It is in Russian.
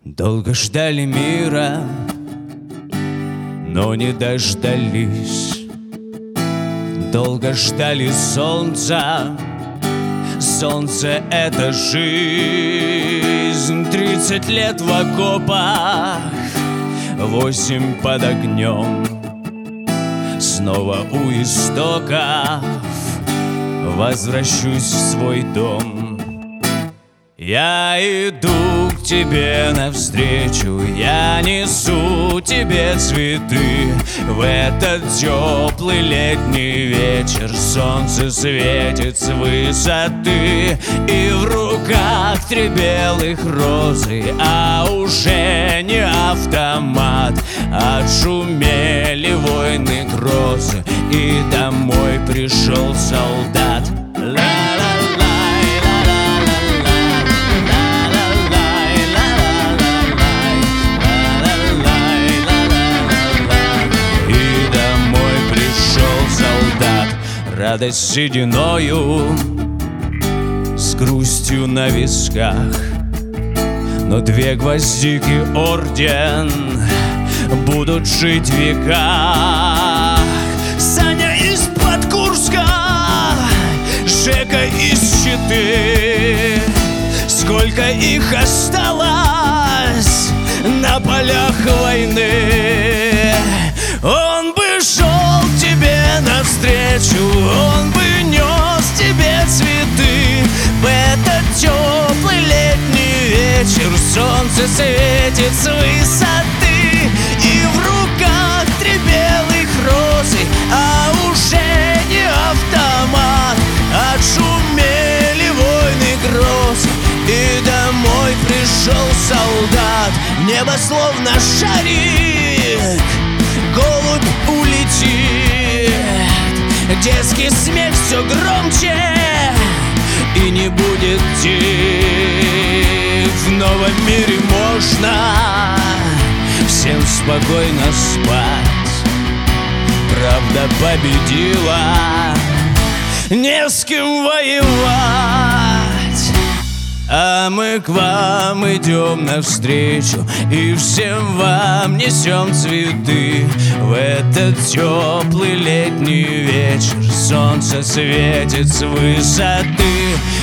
Долго ждали мира, но не дождались. Долго ждали солнца. Солнце — это жизнь. 30 лет в окопах, 8 под огнем. Снова у истоков возвращусь в свой дом. Я иду к тебе навстречу, я несу тебе цветы. В этот теплый летний вечер солнце светит с высоты. И в руках 3 белых розы, а уже не автомат. Отшумели войны грозы, и домой пришел солдат. Радость сединою, с грустью на висках, но 2 гвоздики орден будут жить в веках. Саня из-под Курска, Жека из Читы. Сколько их осталось на полях войны. Он бы шел к тебе навстречу, он бы нес тебе цветы. В этот теплый летний вечер солнце светит с высоты. И в руках 3 белых розы, а уже не автомат. Отшумели войны грозы, и домой пришел солдат. В небо словно шарик голубь улетит. Детский смех все громче, и не будет тих. В новом мире можно всем спокойно спать. Правда победила, не с кем воевать. А мы к вам идем навстречу, и всем вам несем цветы. В этот теплый летний вечер солнце светит с высоты.